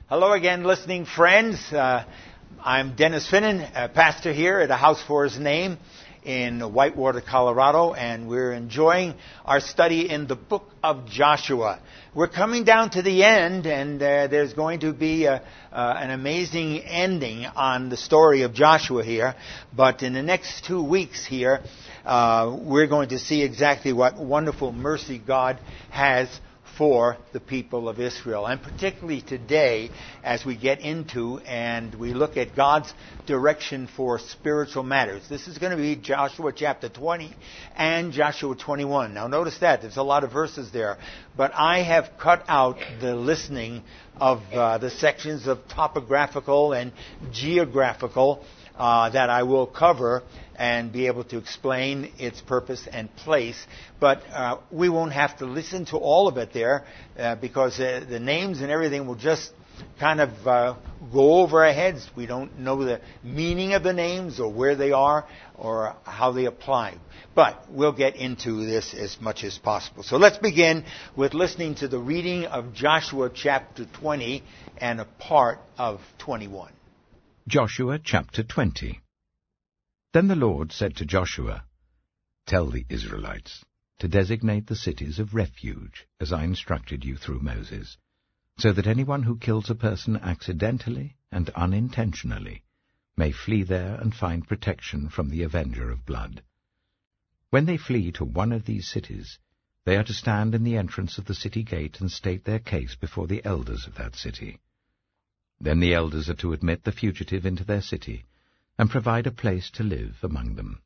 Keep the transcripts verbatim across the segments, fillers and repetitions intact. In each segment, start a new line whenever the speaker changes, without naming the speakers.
Hello again, listening friends. Uh, I'm Dennis Finnan, a pastor here at A House for His Name in Whitewater, Colorado, and we're enjoying our study in the book of Joshua. We're coming down to the end, and uh, there's going to be a, uh, an amazing ending on the story of Joshua here. But in the next two weeks here, uh, we're going to see exactly what wonderful mercy God has for the people of Israel. And particularly today, as we get into and we look at God's direction for spiritual matters. This is going to be Joshua chapter twenty and Joshua twenty-one. Now notice that. There's a lot of verses there. But I have cut out the listening of uh, the sections of topographical and geographical Uh, that I will cover and be able to explain its purpose and place. But uh, we won't have to listen to all of it there uh, because uh, the names and everything will just kind of uh, go over our heads. We don't know the meaning of the names or where they are or how they apply. But we'll get into this as much as possible. So let's begin with listening to the reading of Joshua chapter twenty and a part of twenty-one.
Joshua chapter twenty. Then the Lord said to Joshua, "Tell the Israelites to designate the cities of refuge, as I instructed you through Moses, so that anyone who kills a person accidentally and unintentionally may flee there and find protection from the avenger of blood. When they flee to one of these cities, they are to stand in the entrance of the city gate and state their case before the elders of that city. Then the elders are to admit the fugitive into their city and provide a place to live among them.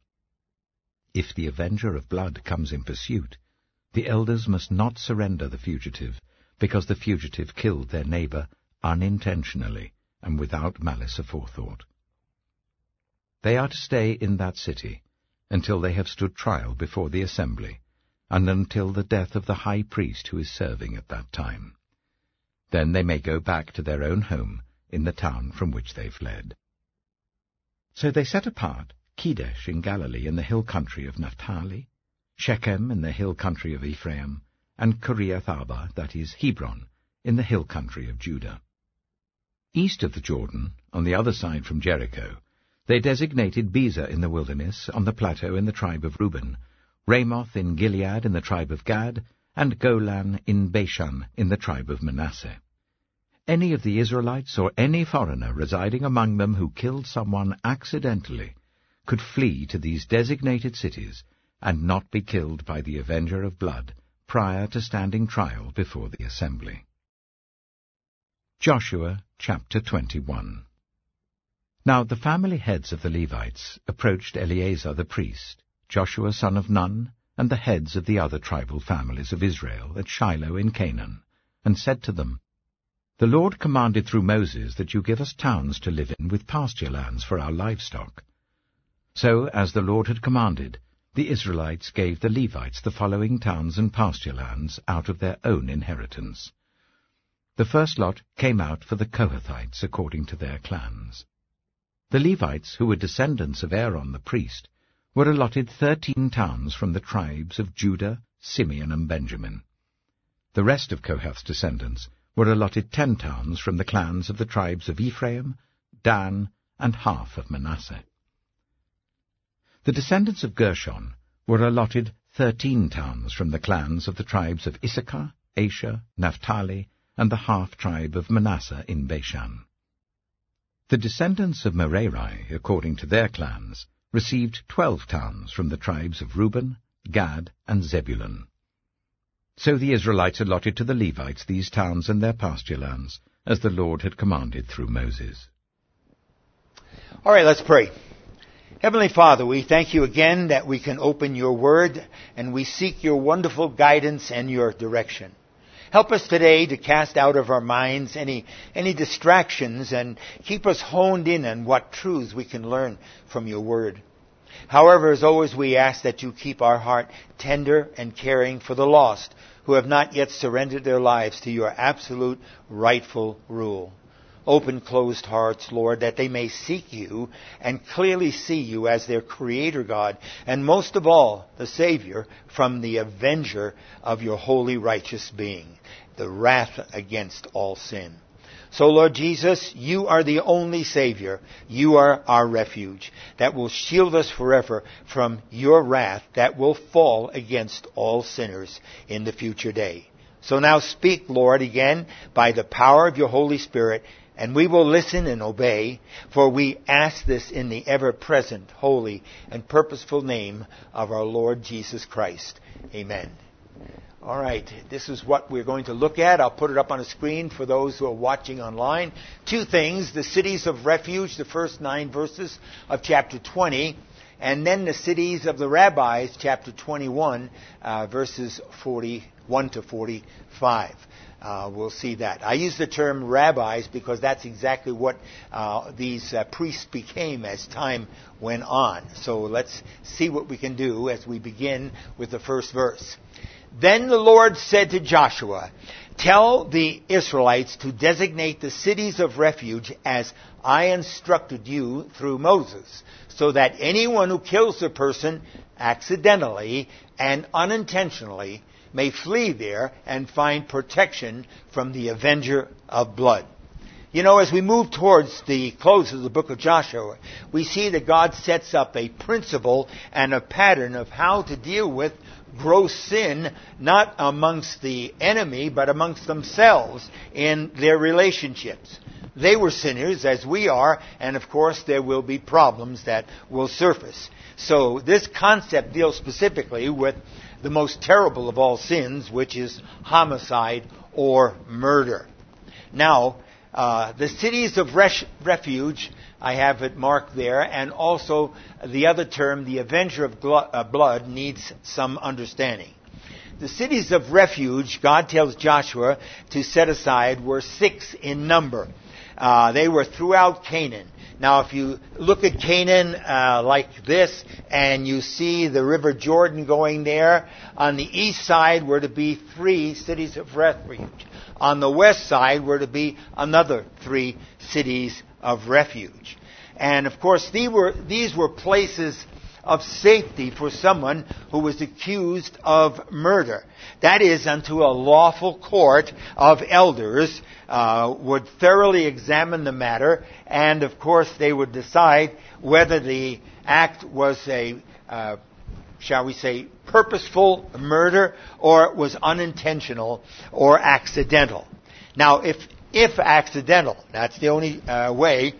If the avenger of blood comes in pursuit, the elders must not surrender the fugitive, because the fugitive killed their neighbor unintentionally and without malice aforethought. They are to stay in that city until they have stood trial before the assembly, and until the death of the high priest who is serving at that time. Then they may go back to their own home in the town from which they fled." So they set apart Kedesh in Galilee in the hill country of Naphtali, Shechem in the hill country of Ephraim, and Kiriath-arba, that is Hebron, in the hill country of Judah. East of the Jordan, on the other side from Jericho, they designated Bezer in the wilderness, on the plateau in the tribe of Reuben, Ramoth in Gilead in the tribe of Gad, and Golan in Bashan in the tribe of Manasseh. Any of the Israelites or any foreigner residing among them who killed someone accidentally could flee to these designated cities and not be killed by the avenger of blood prior to standing trial before the assembly. Joshua chapter twenty-one. Now the family heads of the Levites approached Eleazar the priest, Joshua son of Nun, and the heads of the other tribal families of Israel at Shiloh in Canaan, and said to them, "The Lord commanded through Moses that you give us towns to live in with pasture lands for our livestock." So, as the Lord had commanded, the Israelites gave the Levites the following towns and pasture lands out of their own inheritance. The first lot came out for the Kohathites according to their clans. The Levites, who were descendants of Aaron the priest, were allotted thirteen towns from the tribes of Judah, Simeon, and Benjamin. The rest of Kohath's descendants were allotted ten towns from the clans of the tribes of Ephraim, Dan, and half of Manasseh. The descendants of Gershon were allotted thirteen towns from the clans of the tribes of Issachar, Asher, Naphtali, and the half-tribe of Manasseh in Bashan. The descendants of Merari, according to their clans, received twelve towns from the tribes of Reuben, Gad, and Zebulun. So the Israelites allotted to the Levites these towns and their pasture lands, as the Lord had commanded through Moses.
All right, let's pray. Heavenly Father, we thank you again that we can open your word, and we seek your wonderful guidance and your direction. Help us today to cast out of our minds any, any distractions and keep us honed in on what truths we can learn from your word. However, as always, we ask that you keep our heart tender and caring for the lost who have not yet surrendered their lives to your absolute rightful rule. Open closed hearts, Lord, that they may seek you and clearly see you as their Creator God, and most of all, the Savior from the avenger of your holy righteous being, the wrath against all sin. So, Lord Jesus, you are the only Savior. You are our refuge that will shield us forever from your wrath that will fall against all sinners in the future day. So now speak, Lord, again by the power of your Holy Spirit, and we will listen and obey, for we ask this in the ever-present, holy, and purposeful name of our Lord Jesus Christ. Amen. All right, this is what we're going to look at. I'll put it up on a screen for those who are watching online. Two things, the cities of refuge, the first nine verses of chapter twenty, and then the cities of the rabbis, chapter twenty-one, uh, verses forty-one to forty-five. Uh, we'll see that. I use the term rabbis because that's exactly what uh, these uh, priests became as time went on. So let's see what we can do as we begin with the first verse. Then the Lord said to Joshua, "Tell the Israelites to designate the cities of refuge as I instructed you through Moses, so that anyone who kills a person accidentally and unintentionally may flee there and find protection from the avenger of blood." You know, as we move towards the close of the book of Joshua, we see that God sets up a principle and a pattern of how to deal with gross sin, not amongst the enemy, but amongst themselves in their relationships. They were sinners, as we are, and of course there will be problems that will surface. So this concept deals specifically with the most terrible of all sins, which is homicide or murder. Now, uh, the cities of res- refuge, I have it marked there, and also the other term, the avenger of glo- uh, blood, needs some understanding. The cities of refuge, God tells Joshua to set aside, were six in number. Uh, they were throughout Canaan. Now, if you look at Canaan uh, like this, and you see the River Jordan going there, on the east side were to be three cities of refuge. On the west side were to be another three cities of refuge. And, of course, these were, these were places of safety for someone who was accused of murder. That is, unto a lawful court of elders uh, would thoroughly examine the matter, and of course they would decide whether the act was a, uh, shall we say, purposeful murder, or it was unintentional or accidental. Now, if if accidental, that's the only uh, way,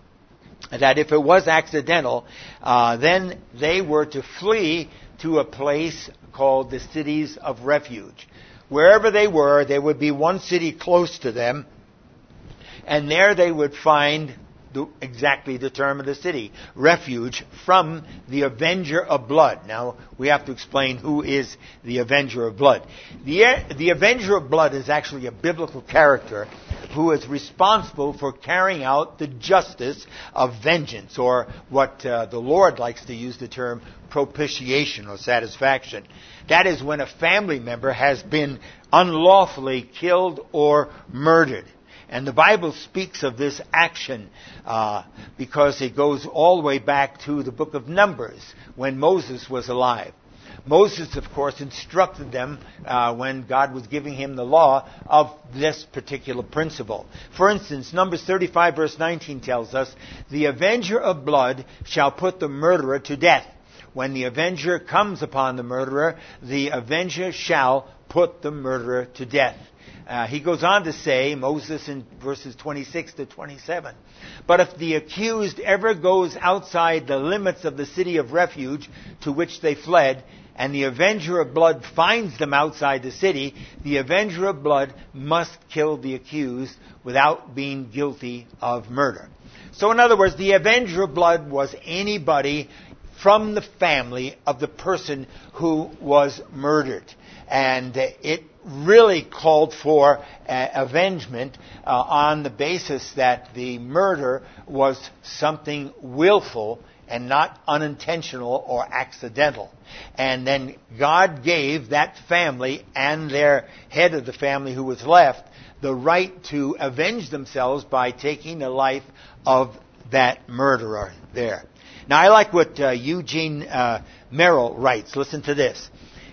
that if it was accidental, uh, then they were to flee to a place called the cities of refuge. Wherever they were, there would be one city close to them, and there they would find the, exactly the term of the city, refuge from the avenger of blood. Now, we have to explain who is the avenger of blood. The, the avenger of blood is actually a biblical character who is responsible for carrying out the justice of vengeance, or what uh, the Lord likes to use the term propitiation or satisfaction. That is when a family member has been unlawfully killed or murdered. And the Bible speaks of this action uh, because it goes all the way back to the book of Numbers when Moses was alive. Moses, of course, instructed them uh, when God was giving him the law of this particular principle. For instance, Numbers thirty-five verse nineteen tells us, "The avenger of blood shall put the murderer to death. When the avenger comes upon the murderer, the avenger shall put the murderer to death." Uh, he goes on to say, Moses in verses twenty-six to twenty-seven, "But if the accused ever goes outside the limits of the city of refuge to which they fled, and the avenger of blood finds them outside the city, the avenger of blood must kill the accused without being guilty of murder." So in other words, the avenger of blood was anybody from the family of the person who was murdered. And it really called for uh, avengement uh, on the basis that the murder was something willful and not unintentional or accidental. And then God gave that family and their head of the family who was left the right to avenge themselves by taking the life of that murderer there. Now, I like what uh, Eugene uh, Merrill writes. Listen to this.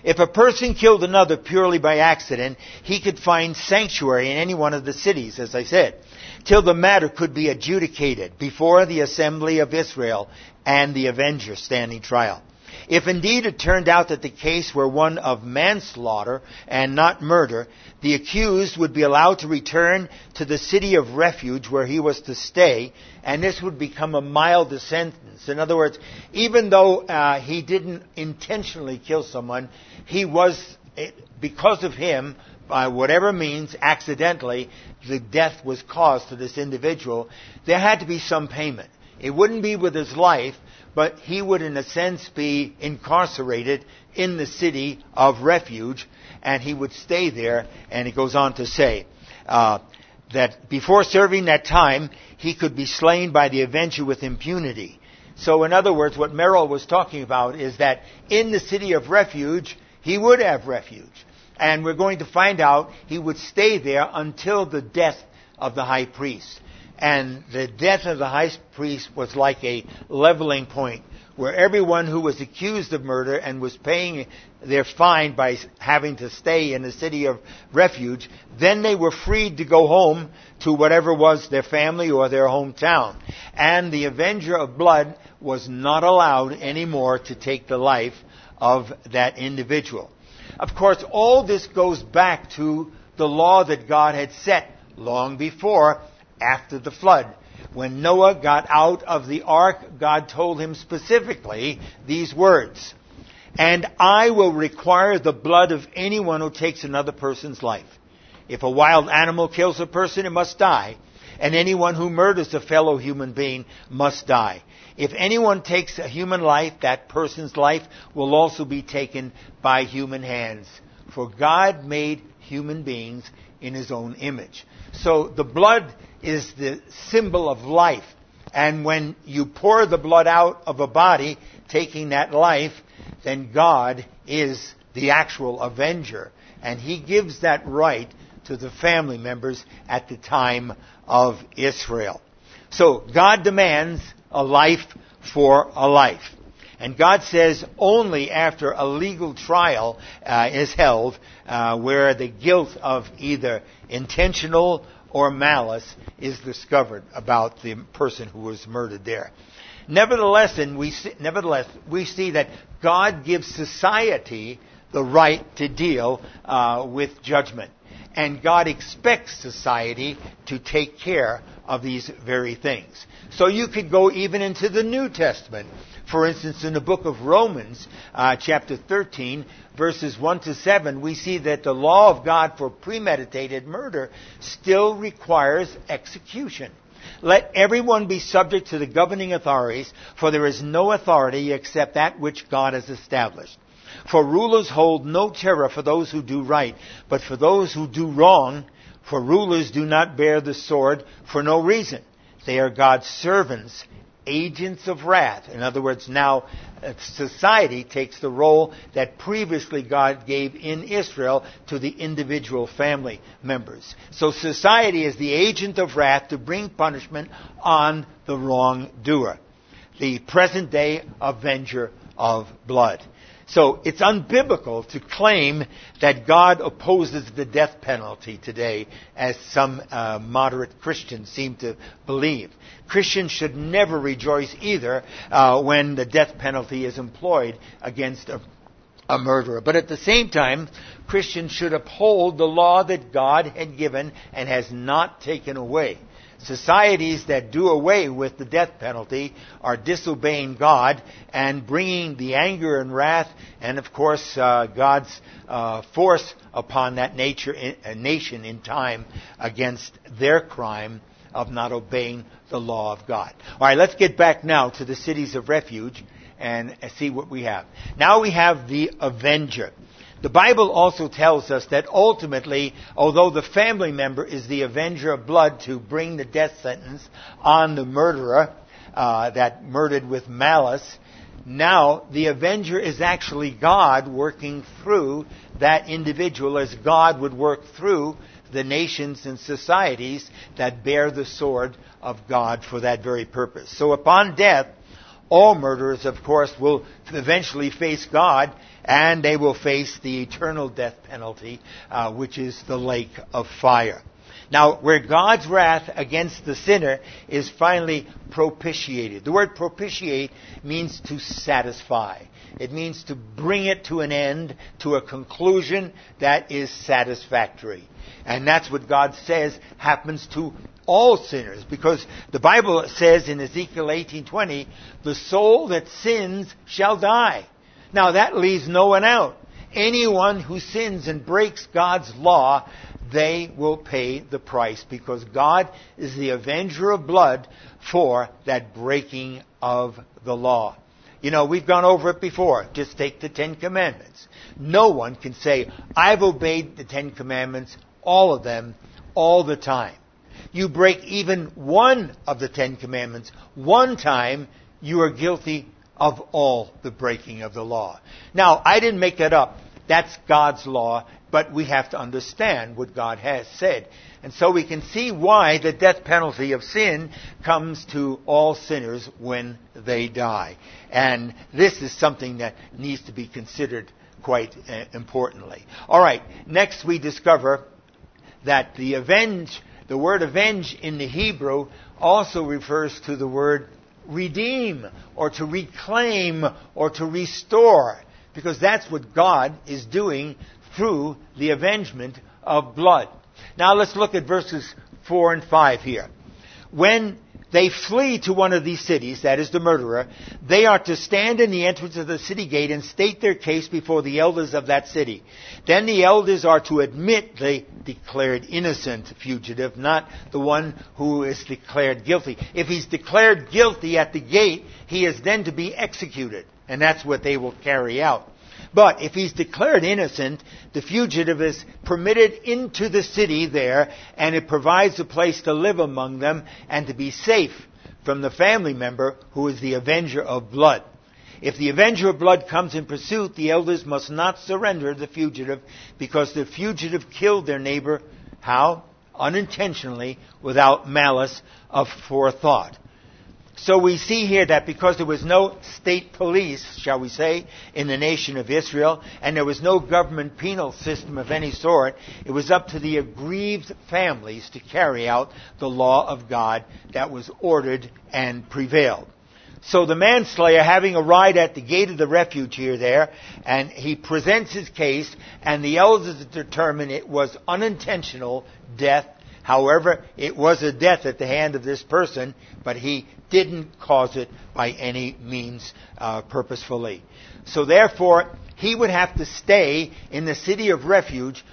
If a person killed another purely by accident, he could find sanctuary in any one of the cities, as I said, till the matter could be adjudicated before the assembly of Israel and the avenger standing trial. If indeed it turned out that the case were one of manslaughter and not murder, the accused would be allowed to return to the city of refuge where he was to stay, and this would become a milder sentence. In other words, even though uh, he didn't intentionally kill someone, he was, because of him, by whatever means, accidentally, the death was caused to this individual. There had to be some payment. It wouldn't be with his life, but he would, in a sense, be incarcerated in the city of refuge, and he would stay there. And it goes on to say uh, that before serving that time, he could be slain by the avenger with impunity. So, in other words, what Merrill was talking about is that in the city of refuge, he would have refuge. And we're going to find out he would stay there until the death of the high priest. And the death of the high priest was like a leveling point, where everyone who was accused of murder and was paying their fine by having to stay in the city of refuge, then they were freed to go home to whatever was their family or their hometown. And the avenger of blood was not allowed anymore to take the life of that individual. Of course, all this goes back to the law that God had set long before, after the flood. When Noah got out of the ark, God told him specifically these words, "And I will require the blood of anyone who takes another person's life. If a wild animal kills a person, it must die. And anyone who murders a fellow human being must die. If anyone takes a human life, that person's life will also be taken by human hands. For God made human beings in His own image." So the blood is the symbol of life. And when you pour the blood out of a body, taking that life, then God is the actual avenger. And He gives that right to the family members at the time of Israel. So God demands a life for a life. And God says only after a legal trial uh, is held uh, where the guilt of either intentional or malice is discovered about the person who was murdered there. Nevertheless, and we see, nevertheless, we see that God gives society the right to deal uh, with judgment. And God expects society to take care of these very things. So you could go even into the New Testament. For instance, in the book of Romans, uh, chapter thirteen, verses one to seven, we see that the law of God for premeditated murder still requires execution. "Let everyone be subject to the governing authorities, for there is no authority except that which God has established. For rulers hold no terror for those who do right, but for those who do wrong. For rulers do not bear the sword for no reason. They are God's servants, agents of wrath." In other words, now society takes the role that previously God gave in Israel to the individual family members. So society is the agent of wrath to bring punishment on the wrongdoer, the present day avenger of blood. So it's unbiblical to claim that God opposes the death penalty today, as some uh, moderate Christians seem to believe. Christians should never rejoice either uh, when the death penalty is employed against a, a murderer. But at the same time, Christians should uphold the law that God had given and has not taken away. Societies that do away with the death penalty are disobeying God and bringing the anger and wrath and, of course, uh, God's uh, force upon that nature, in, uh, nation in time against their crime of not obeying the law of God. All right, let's get back now to the cities of refuge and see what we have. Now we have the avenger. The Bible also tells us that ultimately, although the family member is the avenger of blood to bring the death sentence on the murderer uh, that murdered with malice, now the avenger is actually God working through that individual, as God would work through the nations and societies that bear the sword of God for that very purpose. So upon death, All murderers, of course, will eventually face God, and they will face the eternal death penalty, uh, which is the lake of fire. Now, where God's wrath against the sinner is finally propitiated. The word propitiate means to satisfy. It means to bring it to an end, to a conclusion that is satisfactory. And that's what God says happens to all sinners, because the Bible says in Ezekiel eighteen twenty, the soul that sins shall die. Now that leaves no one out. Anyone who sins and breaks God's law, they will pay the price, because God is the avenger of blood for that breaking of the law. You know, we've gone over it before. Just take the Ten Commandments. No one can say, I've obeyed the Ten Commandments, all of them, all the time. You break even one of the Ten Commandments one time, you are guilty of all the breaking of the law. Now, I didn't make that up. That's God's law, but we have to understand what God has said. And so we can see why the death penalty of sin comes to all sinners when they die. And this is something that needs to be considered quite uh, importantly. All right, next we discover that the avenge, the word avenge in the Hebrew also refers to the word redeem, or to reclaim, or to restore, because that's what God is doing through the avengement of blood. Now let's look at verses four and five here. When they flee to one of these cities, that is the murderer, they are to stand in the entrance of the city gate and state their case before the elders of that city. Then the elders are to admit the declared innocent fugitive, not the one who is declared guilty. If he's declared guilty at the gate, he is then to be executed, and that's what they will carry out. But if he's declared innocent, the fugitive is permitted into the city there, and it provides a place to live among them and to be safe from the family member who is the avenger of blood. If the avenger of blood comes in pursuit, the elders must not surrender the fugitive, because the fugitive killed their neighbor. How? Unintentionally, without malice of forethought. So we see here that because there was no state police, shall we say, in the nation of Israel, and there was no government penal system of any sort, it was up to the aggrieved families to carry out the law of God that was ordered and prevailed. So the manslayer, having arrived at the gate of the refuge here there, and he presents his case, and the elders determine it was unintentional death. However, it was a death at the hand of this person, but he didn't cause it by any means uh, purposefully. So therefore, he would have to stay in the city of refuge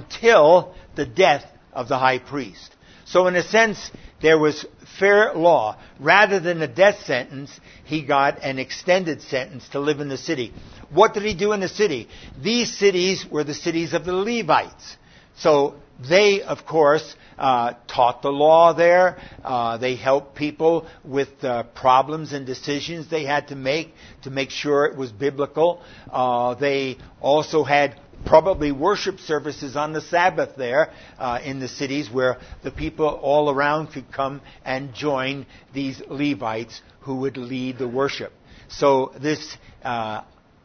until the death of the high priest. So in a sense, there was fair law. Rather than a death sentence, he got an extended sentence to live in the city. What did he do in the city? These cities were the cities of the Levites. So they, of course, uh, taught the law there. Uh, they helped people with uh, problems and decisions they had to make to make sure it was biblical. Uh, they also had probably worship services on the Sabbath there uh, in the cities, where the people all around could come and join these Levites who would lead the worship. So this, uh,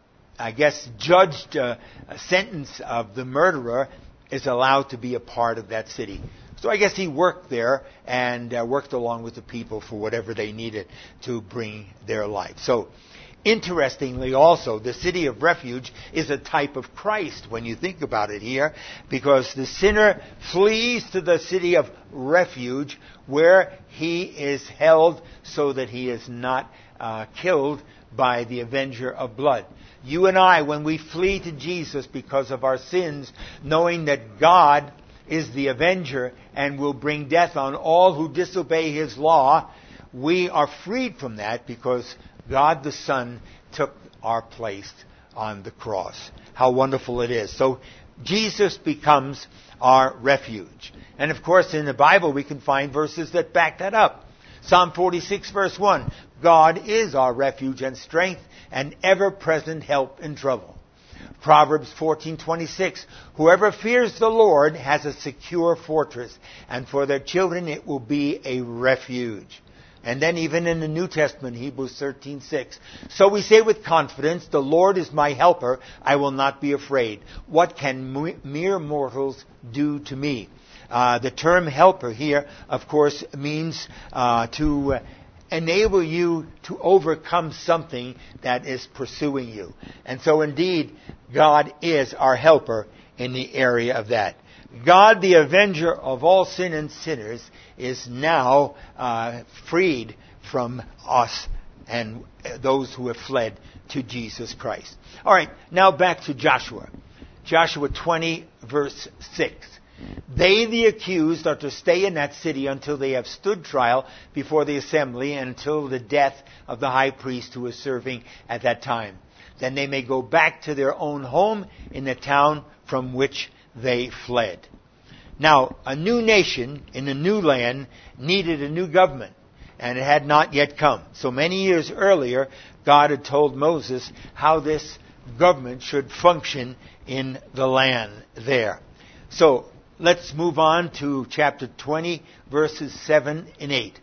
I guess, judged uh, sentence of the murderer is allowed to be a part of that city. So I guess he worked there and uh, worked along with the people for whatever they needed to bring their life. So, interestingly also, the city of refuge is a type of Christ when you think about it here, because the sinner flees to the city of refuge where he is held so that he is not uh, killed by the avenger of blood. You and I, when we flee to Jesus because of our sins, knowing that God is the avenger and will bring death on all who disobey his law, we are freed from that because God the Son took our place on the cross. How wonderful it is. So Jesus becomes our refuge. And of course, in the Bible we can find verses that back that up. Psalm forty-six verse one, God is our refuge and strength, and ever-present help in trouble. Proverbs fourteen twenty-six, whoever fears the Lord has a secure fortress, and for their children it will be a refuge. And then even in the New Testament, Hebrews thirteen six. So we say with confidence, the Lord is my helper, I will not be afraid. What can mere mortals do to me? Uh, the term helper here, of course, means uh, to uh, enable you to overcome something that is pursuing you. And so indeed, God is our helper in the area of that. God, the avenger of all sin and sinners, is now uh, freed from us and those who have fled to Jesus Christ. All right, now back to Joshua. Joshua twenty, verse six. They, the accused, are to stay in that city until they have stood trial before the assembly and until the death of the high priest who is serving at that time. Then they may go back to their own home in the town from which they fled. Now, a new nation in a new land needed a new government, and it had not yet come. So many years earlier, God had told Moses how this government should function in the land there. So, let's move on to chapter twenty, verses seven and eight.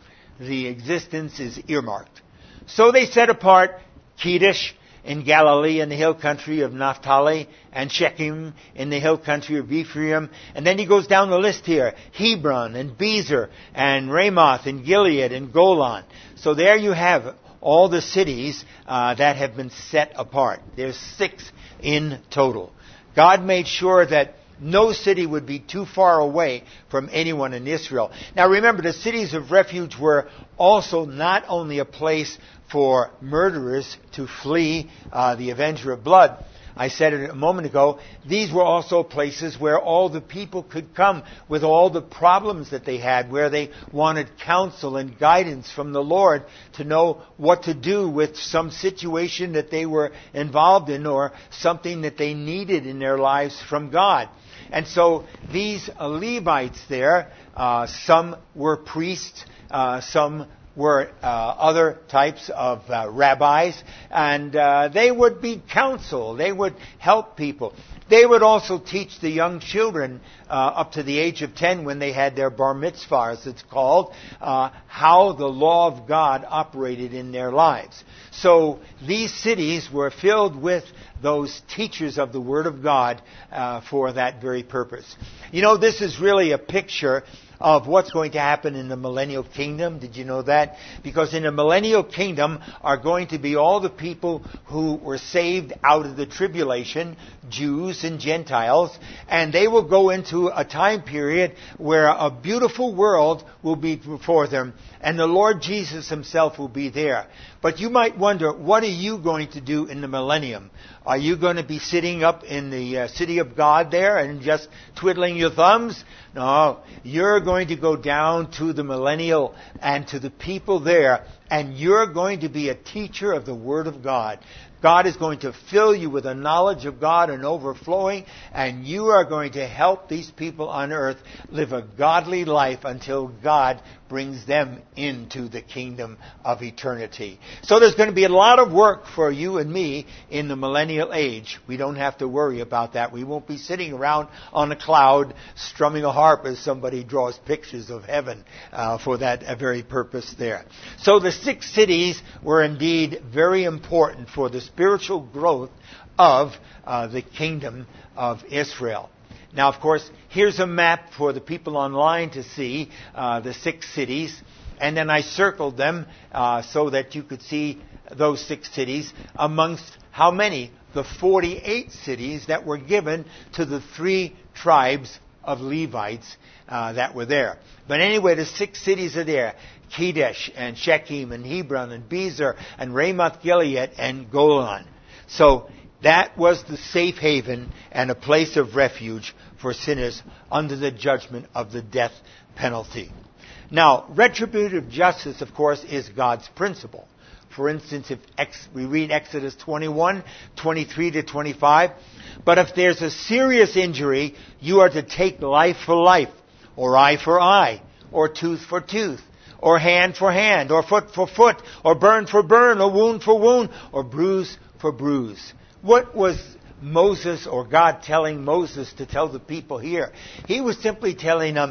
The existence is earmarked. So they set apart Kedesh in Galilee in the hill country of Naphtali, and Shechem in the hill country of Ephraim. And then he goes down the list here. Hebron and Bezer and Ramoth and Gilead and Golan. So there you have all the cities uh, that have been set apart. There's six in total. God made sure that no city would be too far away from anyone in Israel. Now remember, the cities of refuge were also not only a place for murderers to flee, uh, the avenger of blood. I said it a moment ago, these were also places where all the people could come with all the problems that they had, where they wanted counsel and guidance from the Lord to know what to do with some situation that they were involved in or something that they needed in their lives from God. And so these Levites there, uh, some were priests, uh, some were uh, other types of uh, rabbis, and uh, they would be counsel. They would help people. They would also teach the young children uh, up to the age of ten, when they had their bar mitzvah, as it's called, uh, how the law of God operated in their lives. So these cities were filled with those teachers of the Word of God uh, for that very purpose. You know, this is really a picture of what's going to happen in the millennial kingdom. Did you know that? Because in the millennial kingdom are going to be all the people who were saved out of the tribulation, Jews and Gentiles, and they will go into a time period where a beautiful world will be before them, and the Lord Jesus himself will be there. But you might wonder, what are you going to do in the millennium? Are you going to be sitting up in the uh, city of God there and just twiddling your thumbs? No, you're going to go down to the millennial and to the people there, and you're going to be a teacher of the Word of God. God is going to fill you with a knowledge of God and overflowing, and you are going to help these people on earth live a godly life until God brings them into the kingdom of eternity. So there's going to be a lot of work for you and me in the millennial age. We don't have to worry about that. We won't be sitting around on a cloud strumming a harp as somebody draws pictures of heaven uh, for that uh, very purpose there. So the six cities were indeed very important for the spiritual growth of uh, the kingdom of Israel. Now, of course, here's a map for the people online to see, uh, the six cities. And then I circled them uh, so that you could see those six cities amongst how many? The forty-eight cities that were given to the three tribes of Levites uh, that were there. But anyway, the six cities are there. Kedesh and Shechem and Hebron and Bezer and Ramoth Gilead and Golan. So that was the safe haven and a place of refuge for sinners under the judgment of the death penalty. Now, retributive justice, of course, is God's principle. For instance, if ex- we read Exodus twenty-one, twenty-three to twenty-five, but if there's a serious injury, you are to take life for life, or eye for eye, or tooth for tooth, or hand for hand, or foot for foot, or burn for burn, or wound for wound, or bruise for bruise. What was Moses or God telling Moses to tell the people here? He was simply telling them,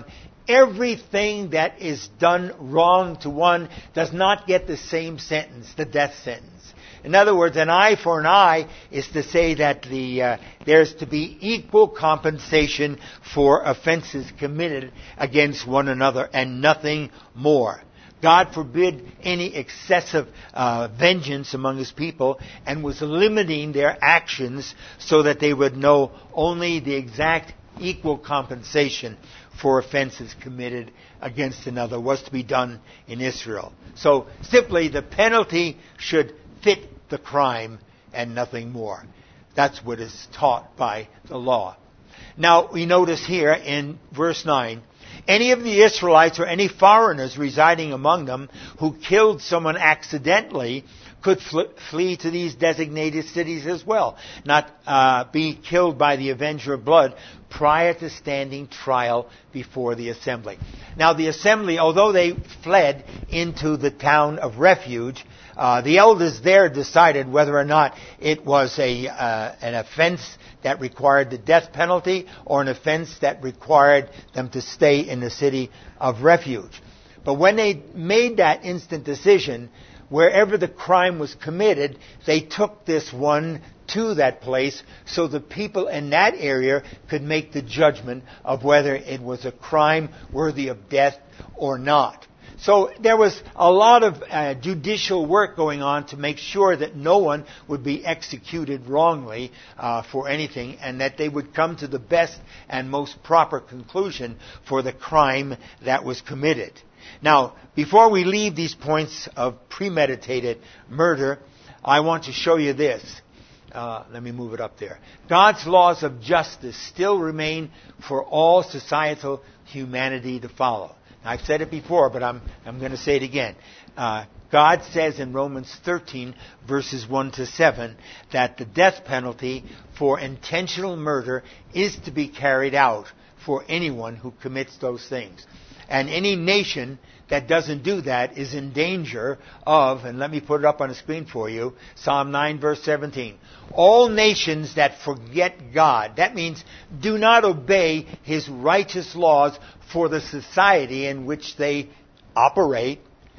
everything that is done wrong to one does not get the same sentence, the death sentence. In other words, an eye for an eye is to say that the uh, there's to be equal compensation for offenses committed against one another and nothing more. God forbid any excessive uh, vengeance among His people and was limiting their actions so that they would know only the exact equal compensation for offenses committed against another was to be done in Israel. So simply the penalty should fit the crime and nothing more. That's what is taught by the law. Now we notice here in verse nine, any of the Israelites or any foreigners residing among them who killed someone accidentally could fl- flee to these designated cities as well, not uh, be killed by the avenger of blood prior to standing trial before the assembly. Now the assembly, although they fled into the town of refuge, uh, the elders there decided whether or not it was a uh, an offense that required the death penalty or an offense that required them to stay in the city of refuge. But when they made that instant decision, wherever the crime was committed, they took this one to that place so the people in that area could make the judgment of whether it was a crime worthy of death or not. So there was a lot of uh, judicial work going on to make sure that no one would be executed wrongly uh, for anything, and that they would come to the best and most proper conclusion for the crime that was committed. Now, before we leave these points of premeditated murder, I want to show you this. Uh, let me move it up there. God's laws of justice still remain for all societal humanity to follow. Now, I've said it before, but I'm I'm going to say it again. Uh, God says in Romans thirteen, verses one to seven, that the death penalty for intentional murder is to be carried out for anyone who commits those things. And any nation that doesn't do that is in danger of, and let me put it up on the screen for you, Psalm nine, verse seventeen. All nations that forget God, that means do not obey His righteous laws for the society in which they operate,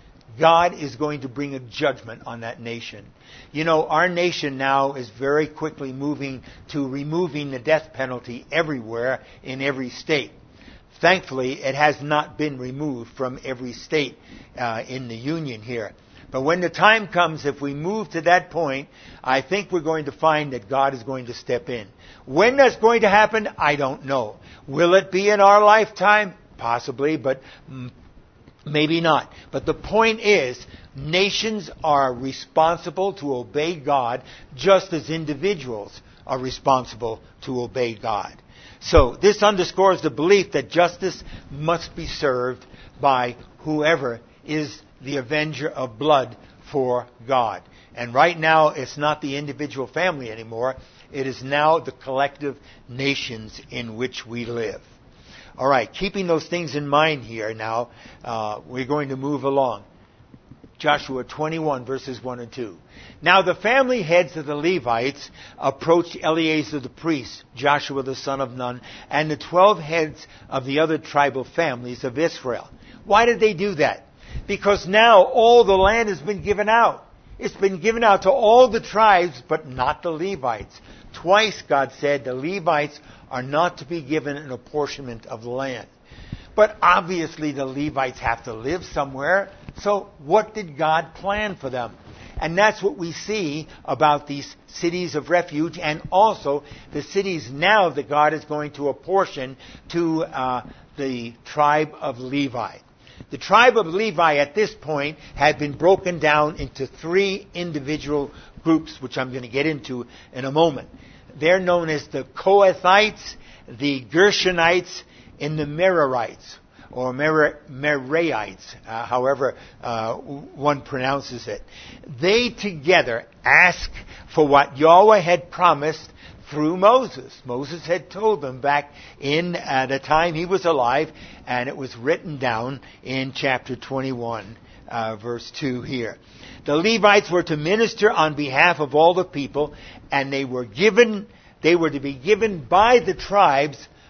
God is going to bring a judgment on that nation. You know, our nation now is very quickly moving to removing the death penalty everywhere in every state. Thankfully, it has not been removed from every state uh, in the Union here. But when the time comes, if we move to that point, I think we're going to find that God is going to step in. When that's going to happen, I don't know. Will it be in our lifetime? Possibly, but maybe not. But the point is, nations are responsible to obey God just as individuals are responsible to obey God. So this underscores the belief that justice must be served by whoever is the avenger of blood for God. And right now, it's not the individual family anymore. It is now the collective nations in which we live. All right, keeping those things in mind here now, uh, we're going to move along. Joshua twenty-one, verses one and two. Now the family heads of the Levites approached Eleazar the priest, Joshua the son of Nun, and the twelve heads of the other tribal families of Israel. Why did they do that? Because now all the land has been given out. It's been given out to all the tribes, but not the Levites. Twice God said the Levites are not to be given an apportionment of the land. But obviously the Levites have to live somewhere. So what did God plan for them? And that's what we see about these cities of refuge, and also the cities now that God is going to apportion to uh, the tribe of Levi. The tribe of Levi at this point had been broken down into three individual groups, which I'm going to get into in a moment. They're known as the Kohathites, the Gershonites, and the Merarites, or Mer- Merarites, uh, however uh, one pronounces it. They together asked for what Yahweh had promised through Moses. Moses had told them back in uh, the time he was alive, and it was written down in chapter twenty-one, uh, verse two here. The Levites were to minister on behalf of all the people, and they were given, they were to be given by the tribes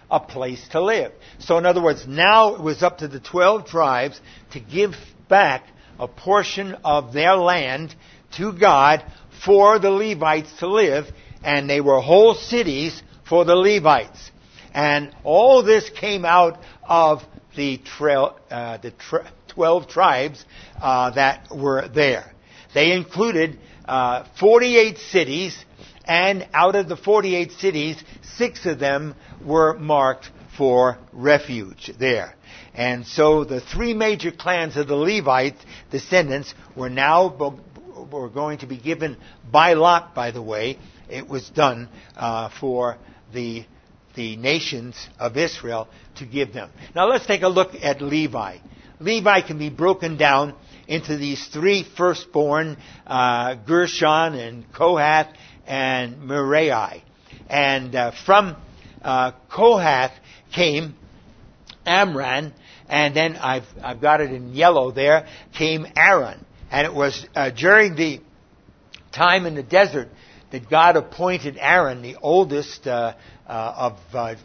a place to live. So in other words, now it was up to the twelve tribes to give back a portion of their land to God for the Levites to live, and they were whole cities for the Levites. And all this came out of the, trail, uh, the tra- twelve tribes uh, that were there. They included uh, forty-eight cities, and out of the forty-eight cities, six of them were marked for refuge there. And so the three major clans of the Levite descendants were now were going to be given by lot, by the way. It was done uh, for the the nations of Israel to give them. Now let's take a look at Levi. Levi can be broken down into these three firstborn, uh, Gershon and Kohath and Merari. And uh, from uh, Kohath came Amram, and then I've, I've got it in yellow there, came Aaron. And it was uh, during the time in the desert that God appointed Aaron, the oldest uh, uh, of uh,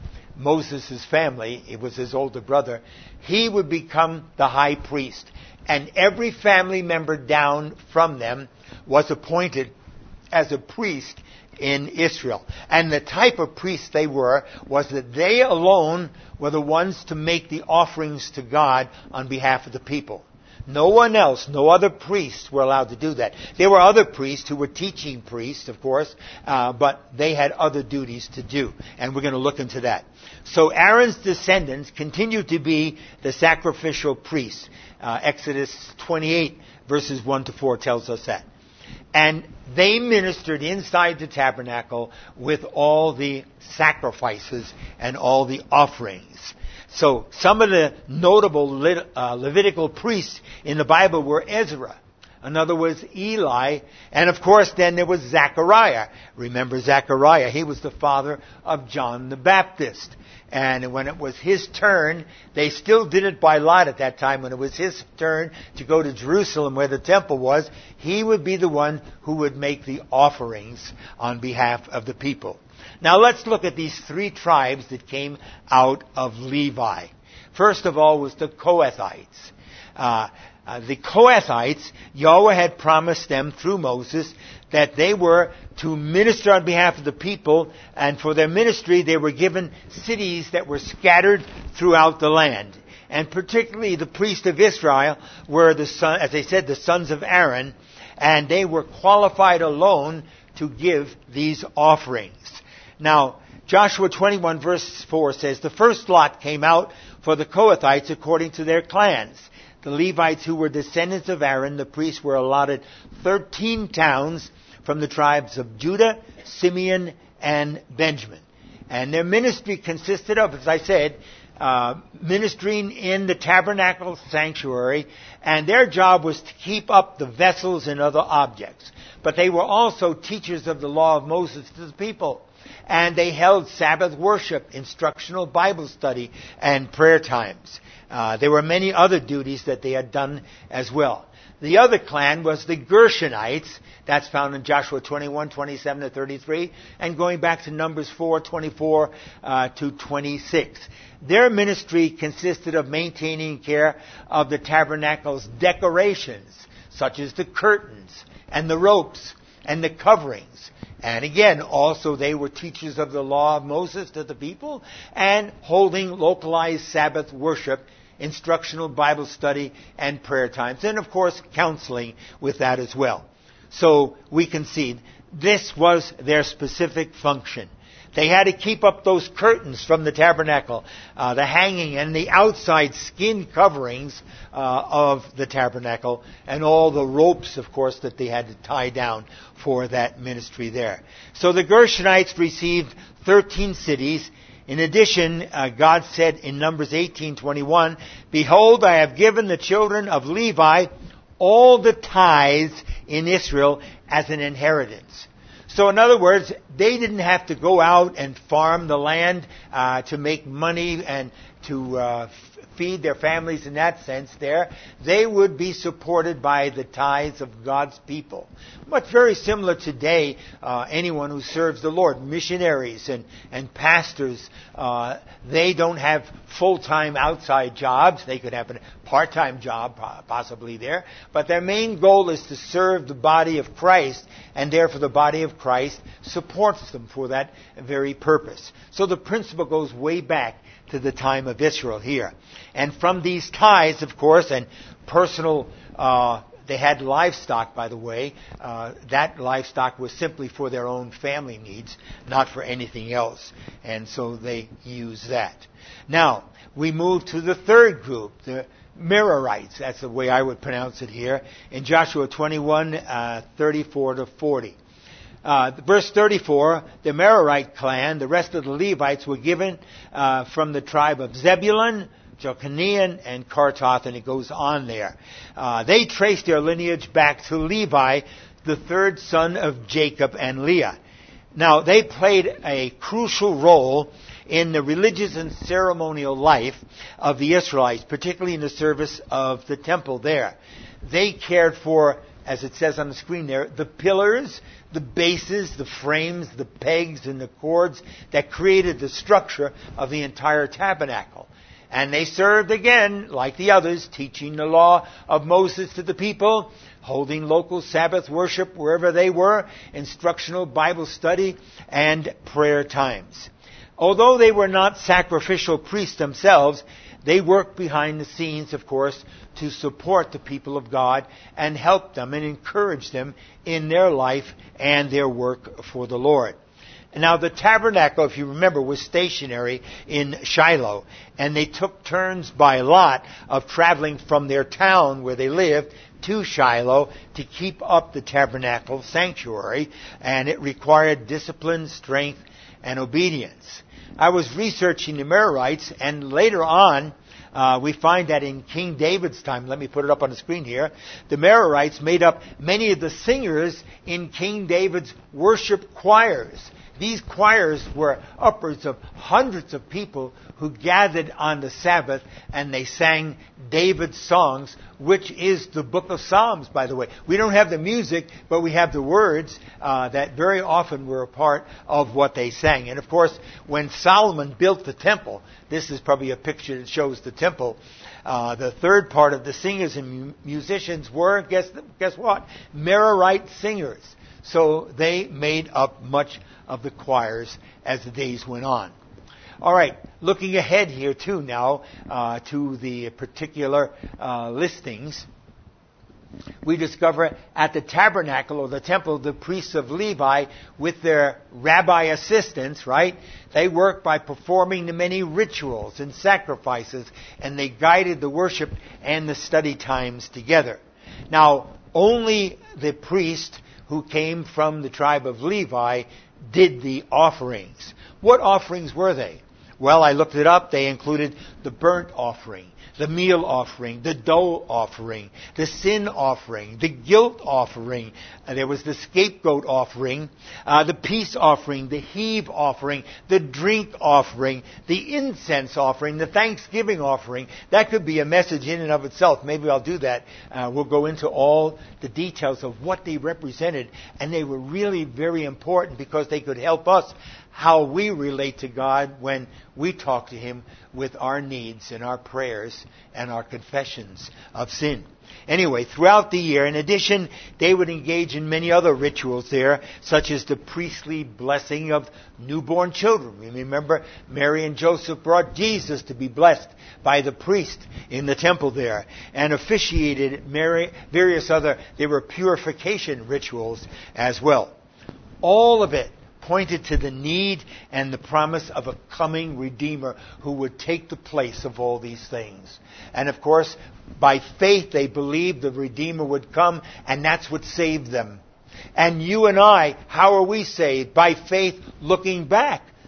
Moses' family. It was his older brother. He would become the high priest. And every family member down from them was appointed as a priest in Israel. And the type of priests they were was that they alone were the ones to make the offerings to God on behalf of the people. No one else, no other priests were allowed to do that. There were other priests who were teaching priests, of course, uh, but they had other duties to do. And we're going to look into that. So Aaron's descendants continue to be the sacrificial priests. Uh, Exodus twenty-eight, verses one to four tells us that. And they ministered inside the tabernacle with all the sacrifices and all the offerings. So some of the notable Le- uh, Levitical priests in the Bible were Ezra. Another was Eli. And of course then there was Zechariah. Remember Zechariah, he was the father of John the Baptist. And when it was his turn, they still did it by lot at that time. When it was his turn to go to Jerusalem where the temple was, he would be the one who would make the offerings on behalf of the people. Now let's look at these three tribes that came out of Levi. First of all was the Kohathites. Uh, uh, the Kohathites, Yahweh had promised them through Moses that they were to minister on behalf of the people, and for their ministry they were given cities that were scattered throughout the land. And particularly the priests of Israel were, the son, as I said, the sons of Aaron, and they were qualified alone to give these offerings. Now, Joshua twenty-one verse four says, the first lot came out for the Kohathites according to their clans. The Levites who were descendants of Aaron, the priests, were allotted thirteen towns from the tribes of Judah, Simeon, and Benjamin. And their ministry consisted of, as I said, uh, ministering in the tabernacle sanctuary, and their job was to keep up the vessels and other objects. But they were also teachers of the law of Moses to the people. And they held Sabbath worship, instructional Bible study, and prayer times. Uh, there were many other duties that they had done as well. The other clan was the Gershonites. That's found in Joshua twenty-one, twenty-seven to thirty-three, and going back to Numbers four, twenty-four uh, to twenty-six. Their ministry consisted of maintaining care of the tabernacle's decorations, such as the curtains and the ropes and the coverings. And again, also they were teachers of the law of Moses to the people and holding localized Sabbath worship, instructional Bible study, and prayer times. And of course, counseling with that as well. So we can see this was their specific function. They had to keep up those curtains from the tabernacle, uh, the hanging and the outside skin coverings uh, of the tabernacle, and all the ropes, of course, that they had to tie down for that ministry there. So the Gershonites received thirteen cities. In addition, uh, God said in Numbers eighteen twenty-one, behold, I have given the children of Levi all the tithes in Israel as an inheritance. So in other words, they didn't have to go out and farm the land uh, to make money and to uh, feed their families in that sense there. They would be supported by the tithes of God's people. But very similar today, uh, anyone who serves the Lord, missionaries and, and pastors, uh, they don't have full-time outside jobs. They could have a part-time job possibly there. But their main goal is to serve the body of Christ, and therefore the body of Christ supports them for that very purpose. So the principle goes way back to the time of Israel here. And from these tithes, of course, and personal, uh, they had livestock, by the way. Uh, that livestock was simply for their own family needs, not for anything else. And so they used that. Now, we move to the third group, the Merarites. That's the way I would pronounce it here. In Joshua twenty-one, uh, thirty-four to forty. Uh, verse thirty-four, the Merarite clan, the rest of the Levites were given uh, from the tribe of Zebulun, Jokneam, and Kartoth, and it goes on there. Uh, they traced their lineage back to Levi, the third son of Jacob and Leah. Now, they played a crucial role in the religious and ceremonial life of the Israelites, particularly in the service of the temple there. They cared for, as it says on the screen there, the pillars, the bases, the frames, the pegs, and the cords that created the structure of the entire tabernacle. And they served again, like the others, teaching the law of Moses to the people, holding local Sabbath worship wherever they were, instructional Bible study, and prayer times. Although they were not sacrificial priests themselves, they worked behind the scenes, of course, to support the people of God and help them and encourage them in their life and their work for the Lord. Now, the tabernacle, if you remember, was stationary in Shiloh, and they took turns by lot of traveling from their town where they lived to Shiloh to keep up the tabernacle sanctuary, and it required discipline, strength, and obedience. I was researching the Merarites, and later on, uh, we find that in King David's time, let me put it up on the screen here, the Merarites made up many of the singers in King David's worship choirs. These choirs were upwards of hundreds of people who gathered on the Sabbath, and they sang David's songs, which is the book of Psalms, by the way. We don't have the music, but we have the words uh, that very often were a part of what they sang. And of course, when Solomon built the temple, this is probably a picture that shows the temple, uh, the third part of the singers and mu- musicians were, guess, guess what? Merarite singers. So they made up much of the choirs as the days went on. All right, looking ahead here too now uh, to the particular uh, listings, we discover at the tabernacle or the temple, the priests of Levi with their rabbi assistants, right? They worked by performing the many rituals and sacrifices, and they guided the worship and the study times together. Now, only the priest who came from the tribe of Levi did the offerings. What offerings were they? Well, I looked it up. They included the burnt offering, the meal offering, the dough offering, the sin offering, the guilt offering. Uh, there was the scapegoat offering, uh, the peace offering, the heave offering, the drink offering, the incense offering, the thanksgiving offering. That could be a message in and of itself. Maybe I'll do that. Uh, we'll go into all the details of what they represented. And they were really very important because they could help us how we relate to God when we talk to Him with our needs and our prayers and our confessions of sin. Anyway, throughout the year, in addition, they would engage in many other rituals there, such as the priestly blessing of newborn children. You remember, Mary and Joseph brought Jesus to be blessed by the priest in the temple there, and officiated Mary, various other, there were purification rituals as well. All of it pointed to the need and the promise of a coming Redeemer who would take the place of all these things. And of course, by faith they believed the Redeemer would come, and that's what saved them. And you and I, how are we saved? By faith looking back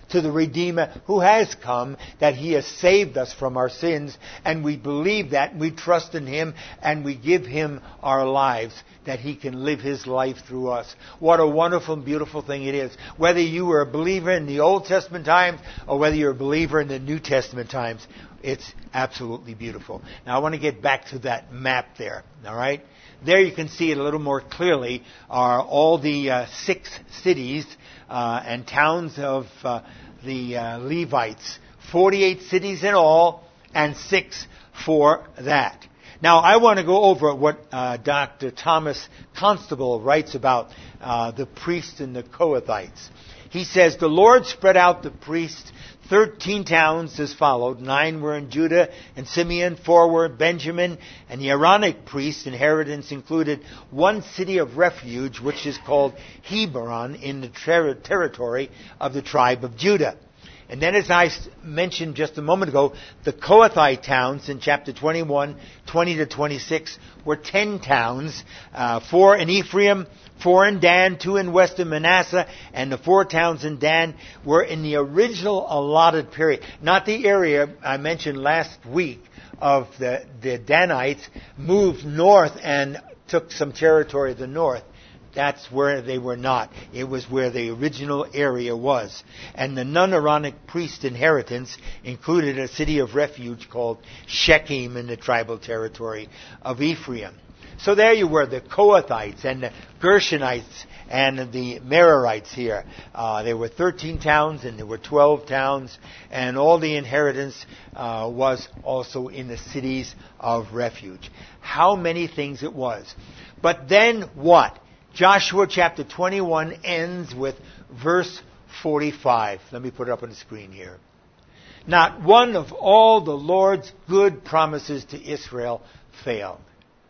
to the Redeemer who has come, that He has saved us from our sins, and we believe that, and we trust in Him, and we give Him our lives, that He can live His life through us. What a wonderful and beautiful thing it is. Whether you were a believer in the Old Testament times, or whether you're a believer in the New Testament times, it's absolutely beautiful. Now I want to get back to that map there, all right? There you can see it a little more clearly are all the uh, six cities uh, and towns of uh, the uh, Levites. forty-eight cities in all, and six for that. Now, I want to go over what uh, Doctor Thomas Constable writes about uh, the priests and the Kohathites. He says, the Lord spread out the priests thirteen towns as followed. Nine were in Judah and Simeon, four were Benjamin, and the Aaronic priests' inheritance included one city of refuge, which is called Hebron, in the ter- territory of the tribe of Judah. And then, as I mentioned just a moment ago, the Kohathite towns in chapter twenty-one, twenty to twenty-six, were ten towns, uh, four in Ephraim, four in Dan, two in western Manasseh, and the four towns in Dan were in the original allotted period. Not the area I mentioned last week of the, the Danites moved north and took some territory of the north. That's where they were not. It was where the original area was. And the non-Aaronic priest inheritance included a city of refuge called Shechem in the tribal territory of Ephraim. So there you were, the Kohathites and the Gershonites and the Merarites here. Uh, there were thirteen towns and there were twelve towns, and all the inheritance uh, was also in the cities of refuge. How many things it was. But then what? Joshua chapter twenty-one ends with verse forty-five. Let me put it up on the screen here. Not one of all the Lord's good promises to Israel failed.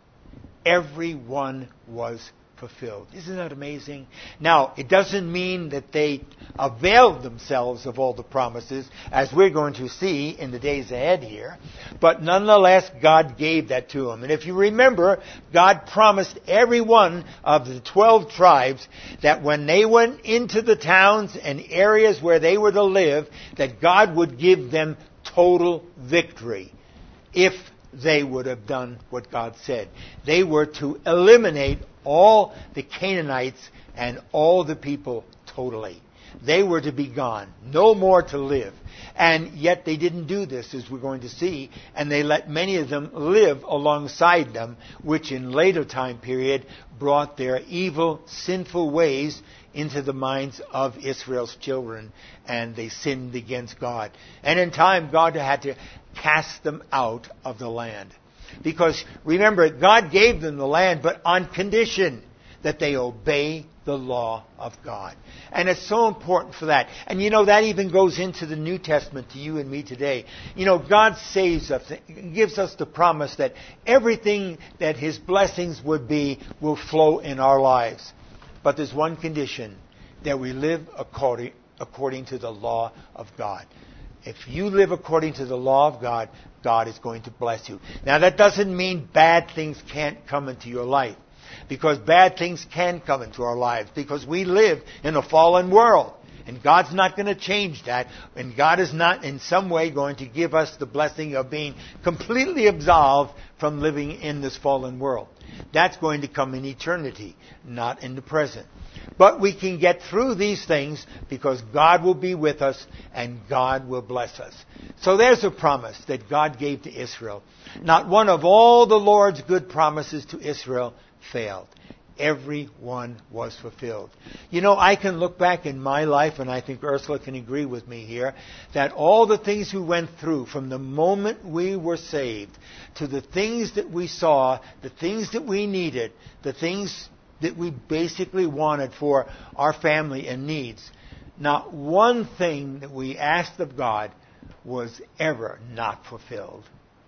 Every one was fulfilled. Isn't that amazing? Now, it doesn't mean that they availed themselves of all the promises, as we're going to see in the days ahead here. But nonetheless, God gave that to them. And if you remember, God promised every one of the twelve tribes that when they went into the towns and areas where they were to live, that God would give them total victory if they would have done what God said. They were to eliminate all the Canaanites and all the people totally. They were to be gone. No more to live. And yet they didn't do this, as we're going to see, and they let many of them live alongside them, which in later time period brought their evil, sinful ways into the minds of Israel's children, and they sinned against God. And in time, God had to cast them out of the land. Because, remember, God gave them the land, but on condition that they obey the law of God. And it's so important for that. And you know, that even goes into the New Testament to you and me today. You know, God saves us, gives us the promise that everything that His blessings would be will flow in our lives. But there's one condition, that we live according, according to the law of God. If you live according to the law of God, God is going to bless you. Now, that doesn't mean bad things can't come into your life. Because bad things can come into our lives. Because we live in a fallen world. And God's not going to change that. And God is not in some way going to give us the blessing of being completely absolved from living in this fallen world. That's going to come in eternity, not in the present. But we can get through these things because God will be with us and God will bless us. So there's a promise that God gave to Israel. Not one of all the Lord's good promises to Israel failed. Every one was fulfilled. You know, I can look back in my life, and I think Ursula can agree with me here, that all the things we went through from the moment we were saved to the things that we saw, the things that we needed, the things that we basically wanted for our family and needs, not one thing that we asked of God was ever not fulfilled.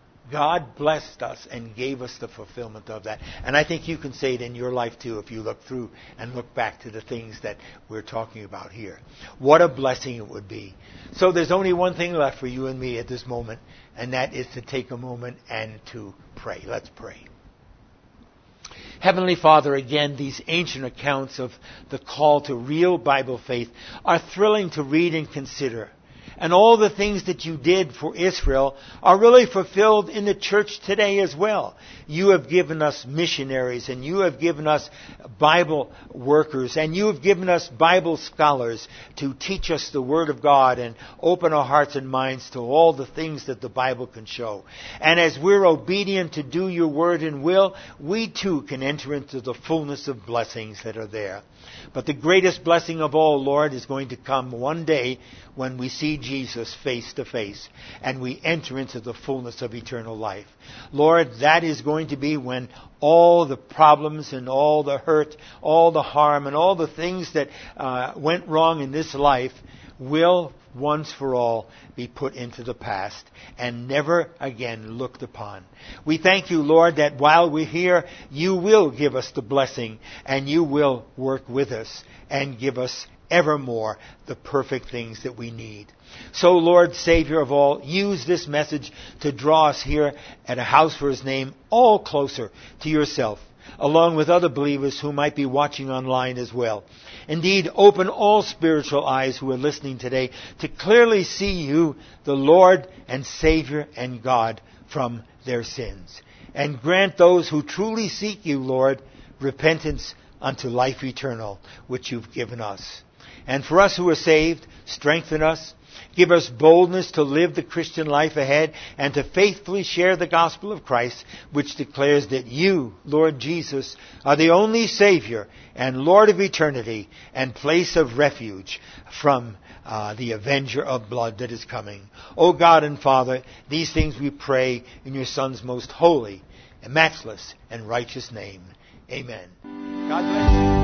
God blessed us and gave us the fulfillment of that. And I think you can say it in your life too if you look through and look back to the things that we're talking about here. What a blessing it would be. So there's only one thing left for you and me at this moment, and that is to take a moment and to pray. Let's pray. Heavenly Father, again, these ancient accounts of the call to real Bible faith are thrilling to read and consider. And all the things that you did for Israel are really fulfilled in the church today as well. You have given us missionaries, and you have given us Bible workers, and you have given us Bible scholars to teach us the Word of God and open our hearts and minds to all the things that the Bible can show. And as we're obedient to do your word and will, we too can enter into the fullness of blessings that are there. But the greatest blessing of all, Lord, is going to come one day when we see Jesus face to face and we enter into the fullness of eternal life. Lord, that is going to be when all the problems and all the hurt, all the harm and all the things that uh, went wrong in this life will once for all be put into the past and never again looked upon. We thank you, Lord, that while we're here, you will give us the blessing and you will work with us and give us evermore the perfect things that we need. So, Lord, Savior of all, use this message to draw us here at a house for his name all closer to yourself, along with other believers who might be watching online as well. Indeed, open all spiritual eyes who are listening today to clearly see you, the Lord and Savior and God, from their sins. And grant those who truly seek you, Lord, repentance unto life eternal, which you've given us. And for us who are saved, strengthen us. Give us boldness to live the Christian life ahead and to faithfully share the gospel of Christ, which declares that you, Lord Jesus, are the only Savior and Lord of eternity and place of refuge from uh, the avenger of blood that is coming. O God and Father, these things we pray in your Son's most holy and matchless and righteous name. Amen. God bless you.